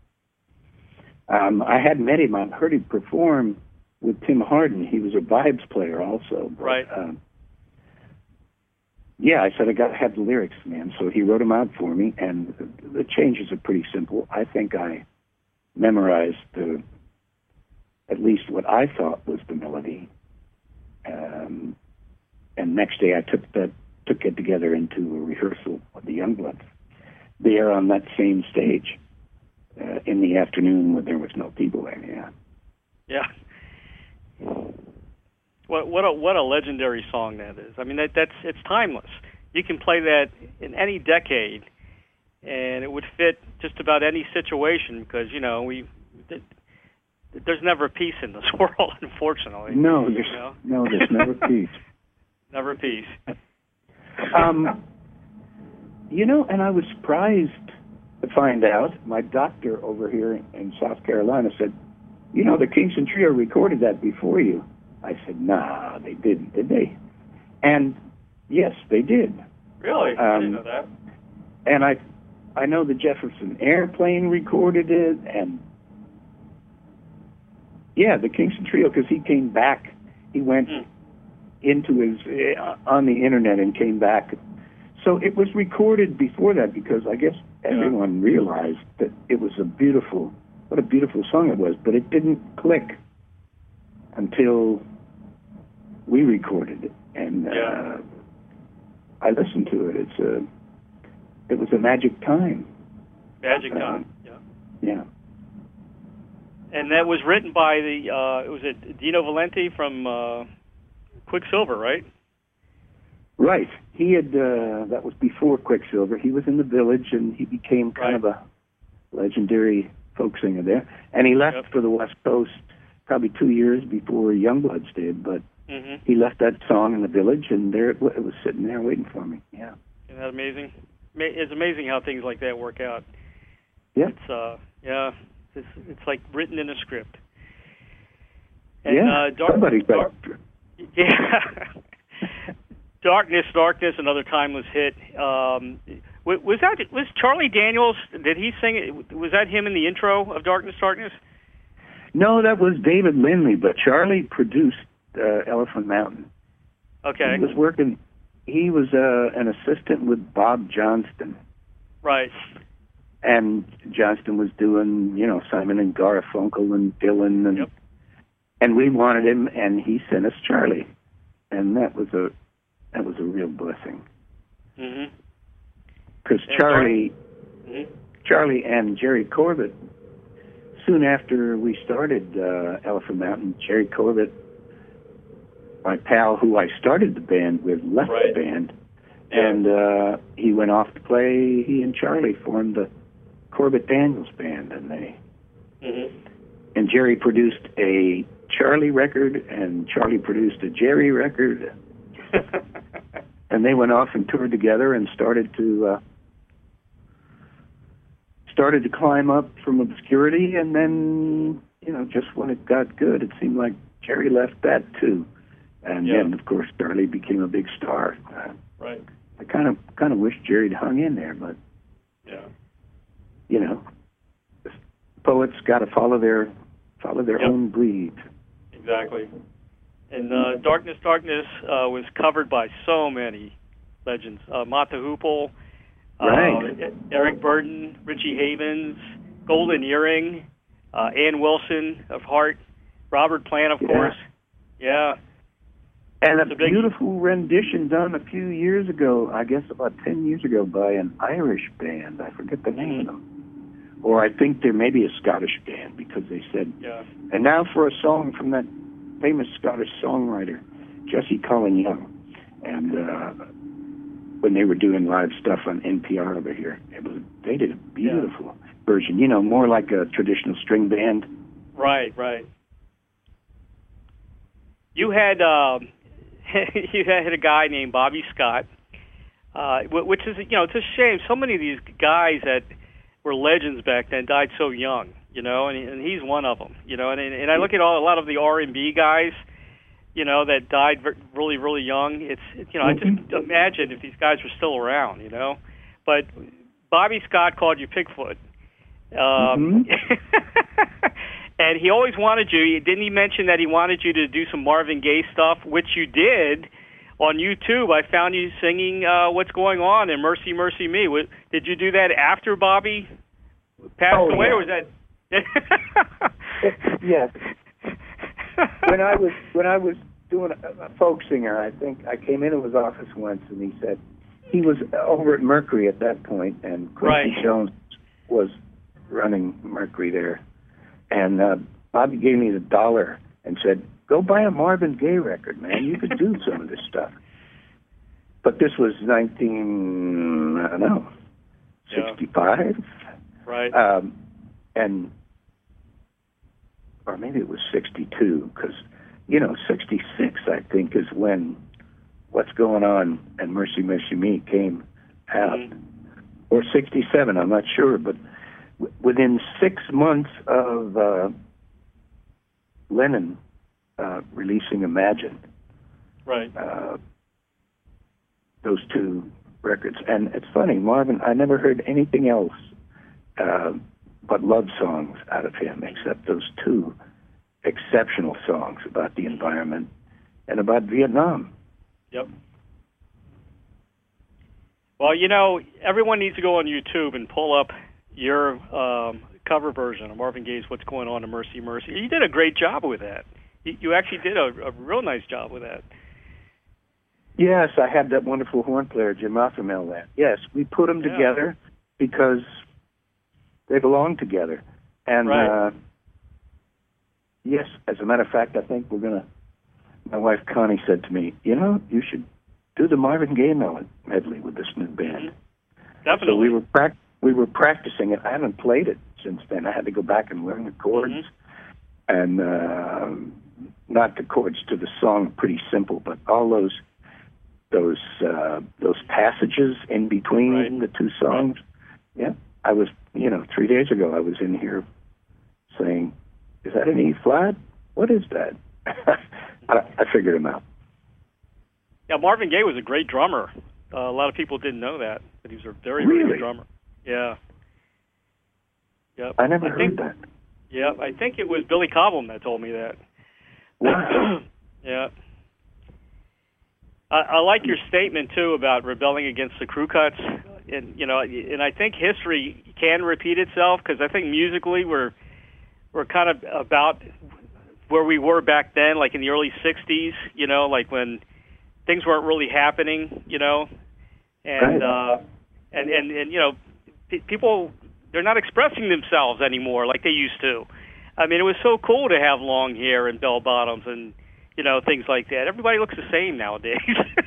Um, I hadn't met him. I'd heard him perform with Tim Hardin. He was a vibes player also. But, right. Um, yeah, I said I got to have the lyrics, man. So he wrote them out for me, and the, the changes are pretty simple. I think I memorized the, at least what I thought was the melody. Um, and next day I took that took it together into a rehearsal of the Youngbloods there on that same stage uh, in the afternoon when there was no people there. Yeah. Yeah. What what a what a legendary song that is. I mean that that's it's timeless. You can play that in any decade, and it would fit just about any situation because you know we th- there's never peace in this world, unfortunately. No, there's you know? no, there's never peace. Never peace. Um, you know, and I was surprised to find out. My doctor over here in South Carolina said, "You know, the Kingston Trio recorded that before you." I said, "Nah, they didn't, did they?" And yes, they did. Really? Um, I didn't know that. And I, I know the Jefferson Airplane recorded it, and yeah, the Kingston Trio, because he came back. He went mm. into his uh, on the internet and came back. So it was recorded before that because I guess everyone yeah. realized that it was a beautiful, what a beautiful song it was, but it didn't click until we recorded it, and uh, yeah. I listened to it. It's a, it was a magic time. Magic uh, time. Yeah. Yeah. And that was written by the uh, was it Dino Valenti from uh, Quicksilver, right? Right. He had uh, that was before Quicksilver. He was in the Village, and he became kind right. of a legendary folk singer there. And he left yep. for the West Coast probably two years before Youngbloods did, but mm-hmm. he left that song in the Village, and there it was sitting there waiting for me. Yeah. Isn't that amazing? It's amazing how things like that work out. Yeah. It's uh, yeah. It's, it's like written in a script. And, yeah. Uh, dark, Somebody's dark, yeah. Darkness, Darkness, another timeless hit. Um, was that was Charlie Daniels? Did he sing it? Was that him in the intro of Darkness, Darkness? No, that was David Lindley, but Charlie produced uh, Elephant Mountain. Okay. He was working. He was uh, an assistant with Bob Johnston. Right. And Johnston was doing, you know, Simon and Garfunkel and Dylan, and yep. and we wanted him, and he sent us Charlie, and that was a that was a real blessing. Mm-hmm. Because Charlie, mm-hmm. Charlie and Jerry Corbett, soon after we started uh, Elephant Mountain, Jerry Corbett, my pal who I started the band with, left right. the band, yeah. and uh, he went off to play. He and Charlie formed the Corbett Daniels band, and they mm-hmm. and Jerry produced a Charlie record, and Charlie produced a Jerry record, and they went off and toured together and started to uh, started to climb up from obscurity, and then you know just when it got good, it seemed like Jerry left that too, and yeah. then of course Charlie became a big star. Uh, right. I kind of kind of wish Jerry'd hung in there, but yeah. you know, poets got to follow their follow their yep. own breed. Exactly. And uh, Darkness, Darkness uh, was covered by so many legends. Uh, Mott the Hoople, right. uh, Eric Burden, Richie Havens, Golden Earring, uh, Ann Wilson of Heart, Robert Plant, of yeah. course. Yeah. And it's a, a big... beautiful rendition done a few years ago, I guess about ten years ago, by an Irish band. I forget the name mm-hmm. of them. Or I think there may be a Scottish band, because they said... Yeah. And now for a song from that famous Scottish songwriter, Jesse Colin Young. And uh, when they were doing live stuff on N P R over here, it was, they did a beautiful yeah. version, you know, more like a traditional string band. Right, right. You had... Uh, you had a guy named Bobby Scott, uh, which is, you know, it's a shame. So many of these guys that were legends back then died so young, you know, and, and he's one of them, you know. And, and I look at all, a lot of the R and B guys, you know, that died really, really young. It's, you know, I just imagine if these guys were still around, you know. But Bobby Scott called you Pigfoot. Um, mm-hmm. And he always wanted you. Didn't he mention that he wanted you to do some Marvin Gaye stuff, which you did on YouTube, I found you singing uh, "What's Going On" and "Mercy, Mercy Me." What, did you do that after Bobby passed oh, away, yeah. or was that? Yes. When I was when I was doing a, a folk singer, I think I came into his office once, and he said he was over at Mercury at that point, and Quincy Right. Jones was running Mercury there, and uh, Bobby gave me the dollar and said, "Go buy a Marvin Gaye record, man. You could do some of this stuff." But this was nineteen, I don't know, sixty-five, right? um, and or maybe it was sixty-two, because you know, sixty-six I think is when What's Going On and Mercy, Mercy Me came out, mm-hmm. or sixty-seven, I'm not sure, but w- within six months of uh, Lennon uh, releasing Imagine, right? Uh, those two records, and it's funny, Marvin, I never heard anything else uh, but love songs out of him, except those two exceptional songs about the environment and about Vietnam. Yep. Well, you know, everyone needs to go on YouTube and pull up your um, cover version of Marvin Gaye's "What's Going On" and "Mercy, Mercy." You did a great job with that. You, you actually did a, a real nice job with that. Yes, I had that wonderful horn player, Jim Offermel, that. Yes, we put them yeah. together because they belong together. And, right. uh, yes, as a matter of fact, I think we're going to, my wife Connie said to me, you know, you should do the Marvin Gaye medley with this new band. Definitely. So we were, prac- we were practicing it. I haven't played it since then. I had to go back and learn the chords. Mm-hmm. And uh, not the chords to the song, pretty simple, but all those those uh, those passages in between right. the two songs. Right. Yeah, I was, you know, three days ago I was in here saying, is that an E flat? What is that? I, I figured him out. Yeah, Marvin Gaye was a great drummer. Uh, a lot of people didn't know that, but he was a very, really? very good drummer. Yeah. Yep. I never I heard think, that. Yeah, I think it was Billy Cobham that told me that. Wow. Yeah. I, I like your statement too about rebelling against the crew cuts, and you know, and I think history can repeat itself because I think musically we're we're kind of about where we were back then, like in the early sixties. You know, like when things weren't really happening. You know, and right. uh, and and and you know, p- people they're not expressing themselves anymore like they used to. I mean, it was so cool to have long hair and bell bottoms and, you know, things like that. Everybody looks the same nowadays.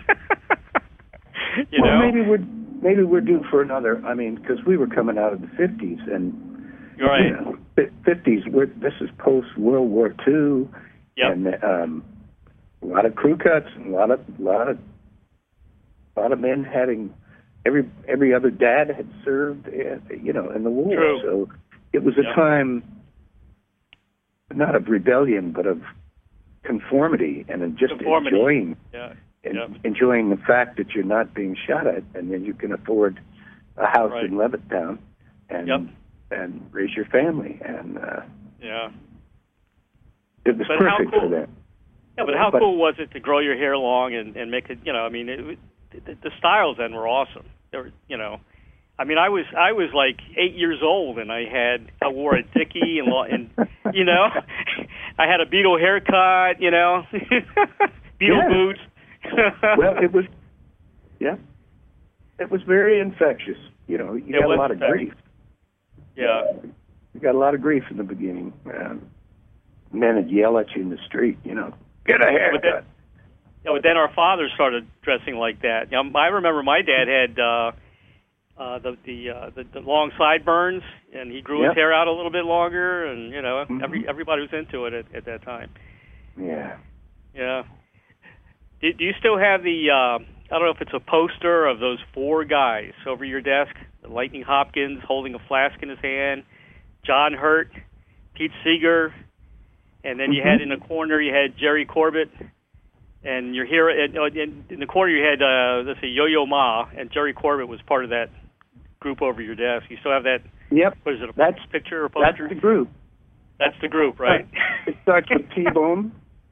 you well, know? maybe we're maybe we're due for another. I mean, because we were coming out of the fifties, and right. you know, fifties. We're, this is post World War Two, yep. and um, a lot of crew cuts, and a lot of lot of a lot of men having every every other dad had served, you know, in the war. True. So it was a yep. time not of rebellion, but of conformity and of just conformity. enjoying yeah. en- yep. enjoying the fact that you're not being shot at, and then you can afford a house right. in Levittown and yep. and raise your family. And uh, yeah, it was but perfect how cool, for that. Yeah, but how but, cool was it to grow your hair long and, and make it? You know, I mean, it, the, the styles then were awesome. They were, you know. I mean, I was I was like eight years old, and I had I wore a Dickie, and and you know, I had a Beatle haircut, you know, Beatle yeah. boots. Well, it was, yeah, it was very infectious. You know, you it got a lot infectious. of grief. Yeah, you got a lot of grief in the beginning. Um, men would yell at you in the street, you know, get a haircut. But then, yeah, but then our fathers started dressing like that. You know, I remember my dad had. Uh, Uh, the the, uh, the the long sideburns, and he grew yep. his hair out a little bit longer, and you know, mm-hmm. every everybody was into it at, at that time. Yeah, yeah. Do, do you still have the? Uh, I don't know if it's a poster of those four guys over your desk: Lightning Hopkins holding a flask in his hand, John Hurt, Pete Seeger, and then you mm-hmm. had in the corner you had Jerry Corbett. And you're here in, in the corner. You had uh, let's see, Yo-Yo Ma, and Jerry Corbett was part of that group over your desk. You still have that? Yep. What is it? A that's picture or poster? That's the group. That's the group, right? It starts with T-Bone,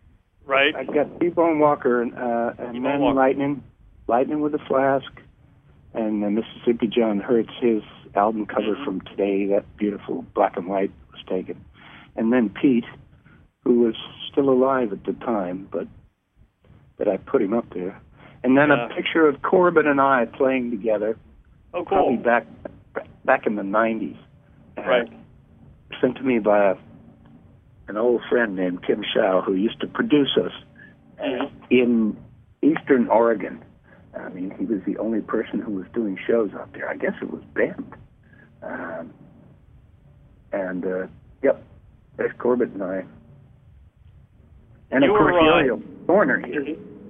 Right. I got T-Bone Walker and, uh, and T-Bone then Walker. Lightning, Lightning with a Flask, and uh, Mississippi John Hurts, his album cover Mhm. from Today, that beautiful black and white was taken. And then Pete, who was still alive at the time, but but I put him up there. And then Yeah. a picture of Corbin and I playing together, Oh, probably cool. back back in the nineties. Uh, Right. Sent to me by a, an old friend named Kim Shaw, who used to produce us Mhm. in Eastern Oregon. I mean, he was the only person who was doing shows out there. I guess it was Bend. Um, and, uh, yep, there's Corbett and I. And, You of course, were, uh, Yo-Yo Corner here.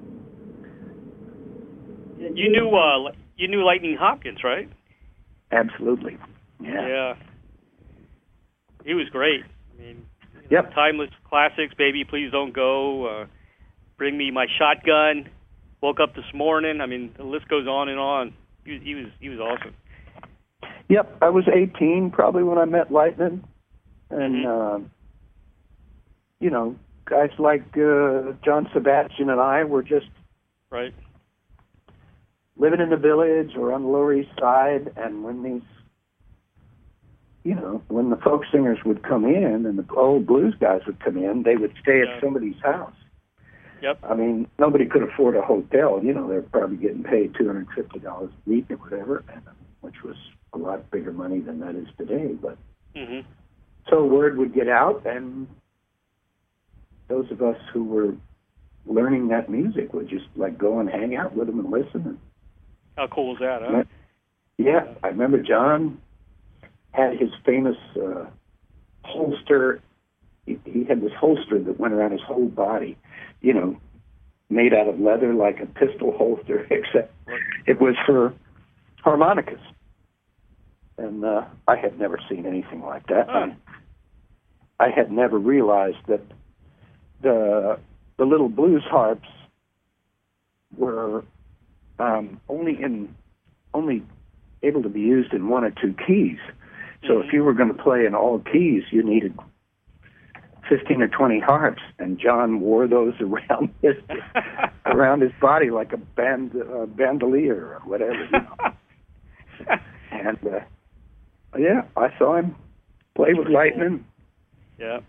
You knew uh, you knew Lightning Hopkins, right? Absolutely. Yeah. Yeah. He was great. I mean, Yep. timeless classics, Baby Please Don't Go, uh, Bring Me My Shotgun, Woke Up This Morning. I mean, the list goes on and on. He was he was, he was awesome. Yep, I was eighteen probably when I met Lightning. And, Mhm. uh, you know, guys like uh, John Sebastian and I were just Right. living in the village or on the Lower East Side, and when these, you know, when the folk singers would come in and the old blues guys would come in, they would stay Yeah. at somebody's house. Yep. I mean, nobody could afford a hotel. You know, they're probably getting paid two hundred fifty dollars a week or whatever, and, which was a lot bigger money than that is today. But Mhm. so word would get out, and those of us who were learning that music would just like go and hang out with them and listen. And, How cool is that, huh? yeah, I remember John had his famous uh, holster. He, he had this holster that went around his whole body, you know, made out of leather like a pistol holster, except it was for harmonicas. And uh, I had never seen anything like that. Huh. And I had never realized that the the little blues harps were um, only in only able to be used in one or two keys. So Mhm. if you were going to play in all keys, you needed fifteen or twenty harps, and John wore those around his around his body like a band uh, bandolier or whatever. You know. And uh, yeah, I saw him play with Lightning. Yeah.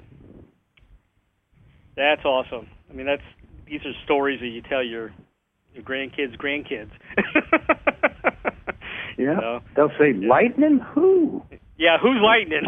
That's awesome. I mean, that's these are stories that you tell your your grandkids' grandkids. Yeah, So, they'll say yeah. Lightning. Who? yeah, who's Lightning?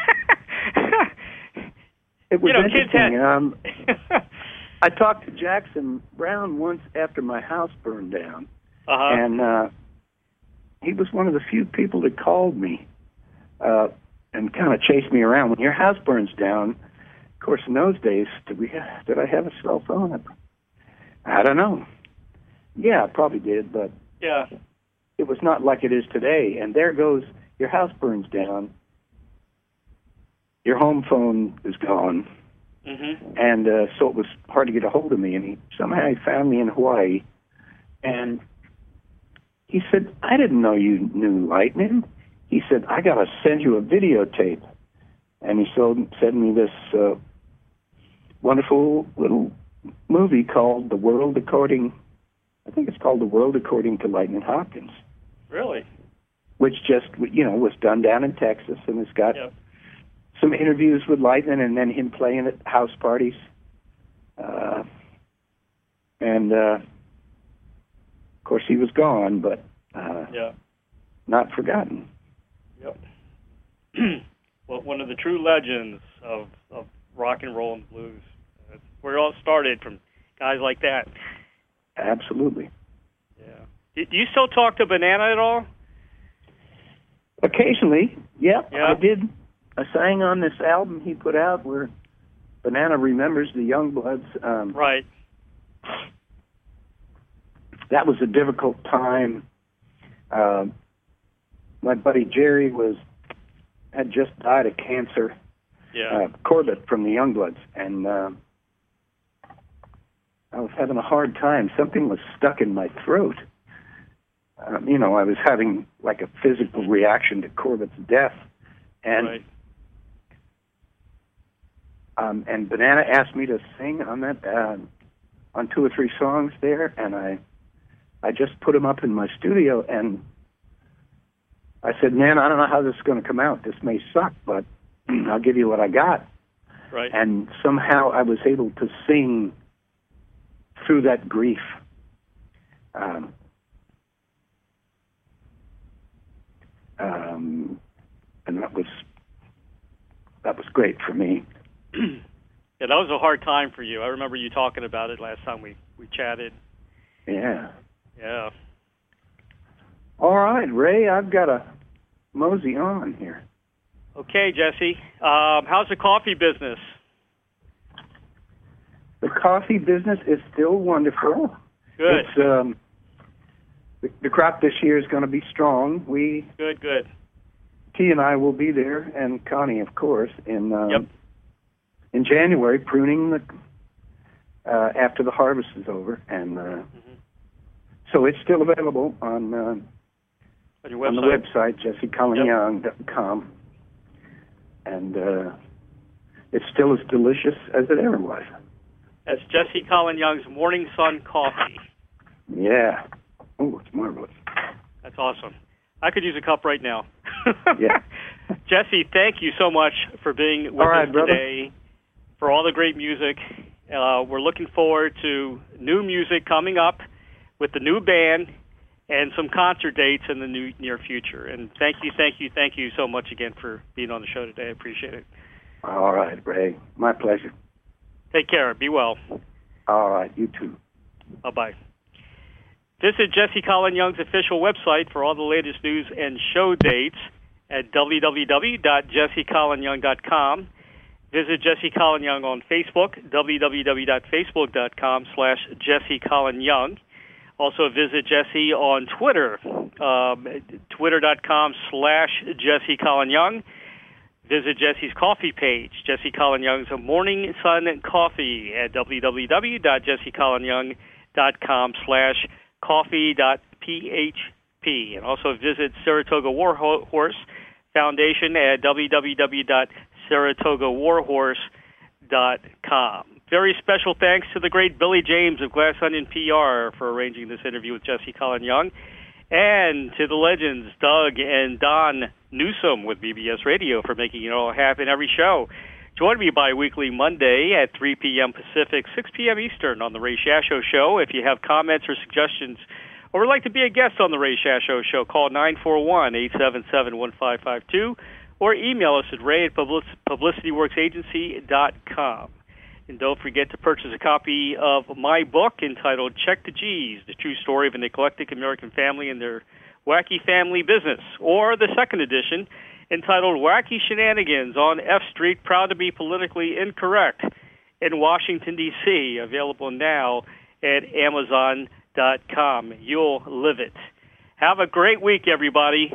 It was You know, kids interesting. had- Um, I talked to Jackson Brown once after my house burned down, uh-huh. and uh, he was one of the few people that called me uh, and kind of chased me around. When your house burns down, of course, in those days, did we did I have a cell phone? I don't know. Yeah, I probably did, but yeah. it was not like it is today. And there goes, your house burns down, your home phone is gone, Mhm. and uh, so it was hard to get a hold of me. And he somehow he found me in Hawaii, and he said, "I didn't know you knew Lightning." He said, "I got to send you a videotape," and he sold, sent me this uh, wonderful little movie called "The World According." I think it's called "The World According to Lightning Hopkins," Really? which just you know was done down in Texas, and it's got Yep. some interviews with Lightning, and then him playing at house parties, uh, and uh, of course he was gone, but uh, Yeah. not forgotten. Yep. Well, one of the true legends of, of rock and roll and blues. That's where it all started, from guys like that. Absolutely. Yeah. Do do you still talk to Banana at all? Occasionally, yep, Yeah. I did. I sang on this album he put out where Banana remembers the Youngbloods. Um, Right. That was a difficult time. Uh, my buddy Jerry was had just died of cancer. Yeah. Uh, Corbett from the Youngbloods, and uh, I was having a hard time. Something was stuck in my throat. Um, you know, I was having like a physical reaction to Corbett's death, and right. um, and Banana asked me to sing on that uh, on two or three songs there, and I I just put them up in my studio, and I said, man, I don't know how this is going to come out. This may suck, but I'll give you what I got. Right. And somehow I was able to sing through that grief. Um, um, and that was that was great for me. Yeah, that was a hard time for you. I remember you talking about it last time we, we chatted. Yeah. Yeah. All right, Ray, I've got a mosey on here. Okay, Jesse. Um, how's the coffee business? The coffee business is still wonderful. Good. It's, um, the, the crop this year is going to be strong. We Good, good. T and I will be there, and Connie, of course, in um, Yep. in January, pruning the uh, after the harvest is over, and uh, Mm-hmm. so it's still available on uh, On your website. on the website jesse cullen young dot com, and uh, it's still as delicious as it ever was. That's Jesse Colin Young's Morning Sun Coffee. Yeah. Oh, it's marvelous. That's awesome. I could use a cup right now. Yeah. Jesse, thank you so much for being with All right, us brother. today, for all the great music. Uh, we're looking forward to new music coming up with the new band and some concert dates in the new, near future. And thank you, thank you, thank you so much again for being on the show today. I appreciate it. All right, Ray. My pleasure. Take care. Be well. All right, you too. Bye-bye. Visit Jesse Colin Young's official website for all the latest news and show dates at w w w dot jesse colin young dot com. Visit Jesse Colin Young on Facebook, w w w dot facebook dot com slash jesse colin young. Also visit Jesse on Twitter, um, twitter dot com slash jesse colin young. Visit Jesse's coffee page, Jesse Colin Young's Morning Sun Coffee at w w w dot jesse colin young dot com slash coffee dot p h p. And also visit Saratoga Warhorse Foundation at w w w dot saratoga warhorse dot com. Very special thanks to the great Billy James of Glass Onion P R for arranging this interview with Jesse Colin Young, and to the legends Doug and Don Newsom with B B S Radio for making it all happen every show. Join me bi-weekly Monday at three p.m. Pacific, six p.m. Eastern on The Ray Shasho Show. If you have comments or suggestions or would like to be a guest on The Ray Shasho Show, call nine four one, eight seven seven, one five five two or email us at ray at publicity works agency dot com. And don't forget to purchase a copy of my book entitled Check the G's, The True Story of an Eclectic American Family and Their Wacky Family Business, or the second edition entitled Wacky Shenanigans on F Street, Proud to Be Politically Incorrect in Washington, D C, available now at amazon dot com. You'll live it. Have a great week, everybody.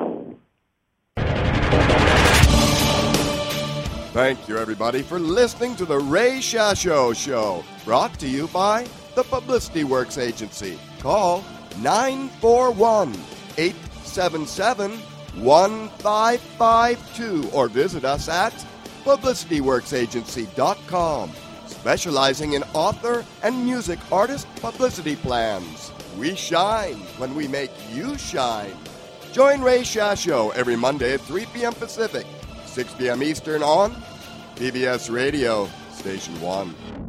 Thank you, everybody, for listening to the Ray Shasho Show, brought to you by the Publicity Works Agency. Call nine four one, eight seven seven, one five five two or visit us at publicity works agency dot com, specializing in author and music artist publicity plans. We shine when we make you shine. Join Ray Shasho every Monday at three p.m. Pacific, six p.m. Eastern on B B S Radio, Station one.